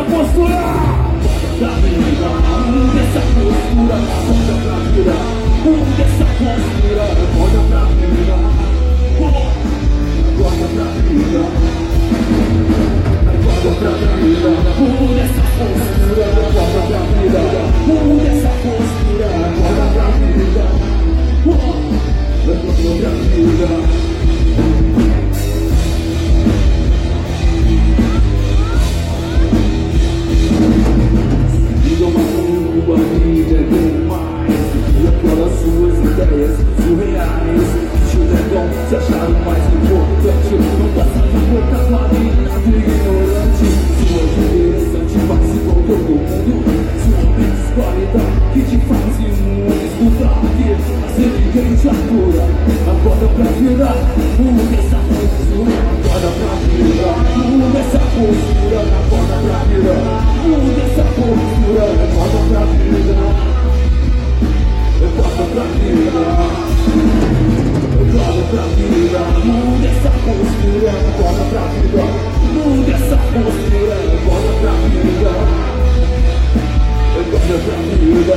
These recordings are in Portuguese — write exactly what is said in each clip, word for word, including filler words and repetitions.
postura. Da vida, muda essa postura. Acorda pra vida, muda essa postura. Acorda pra vida, acorda pra vida. Acorda pra vida, muda essa postura. Acorda pra vida, muda essa postura. Acorda pra vida, acorda pra vida. Se acharam mais importante, não passava por camarina do ignorante. Sua interessante participou todo mundo. Sua espiritualidade que te faz imune. Escuta aqui, assim ninguém te atura. Acorda pra vida, muda essa postura. Acorda pra vida, muda essa postura. Acorda pra vida, muda essa postura. Acorda pra vida, acorda pra vida. Acorda pra vida, muda essa postura. Acorda pra vida, muda essa postura. Acorda pra vida, acorda pra vida.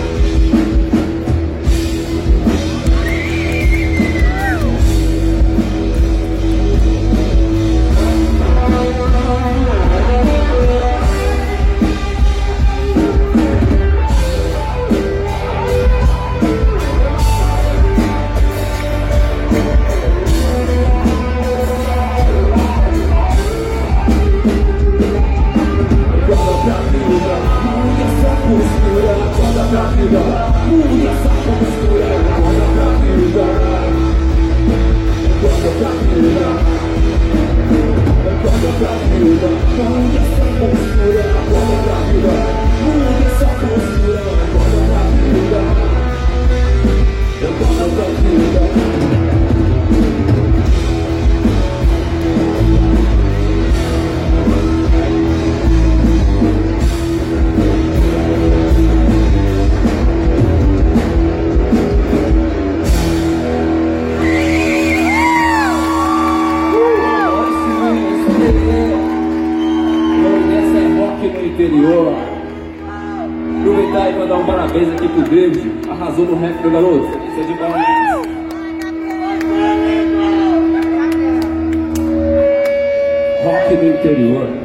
Acorda pra vida, muda essa postura. Acorda pra vida, acorda pra vida. Acorda pra vida, muda essa postura. Acorda pra vida, muda essa postura. Acorda pra vida, acorda pra vida. Interior. Aproveitar e mandar um parabéns aqui pro David. Arrasou no rap, meu garoto. Isso é de parabéns. Rock do interior.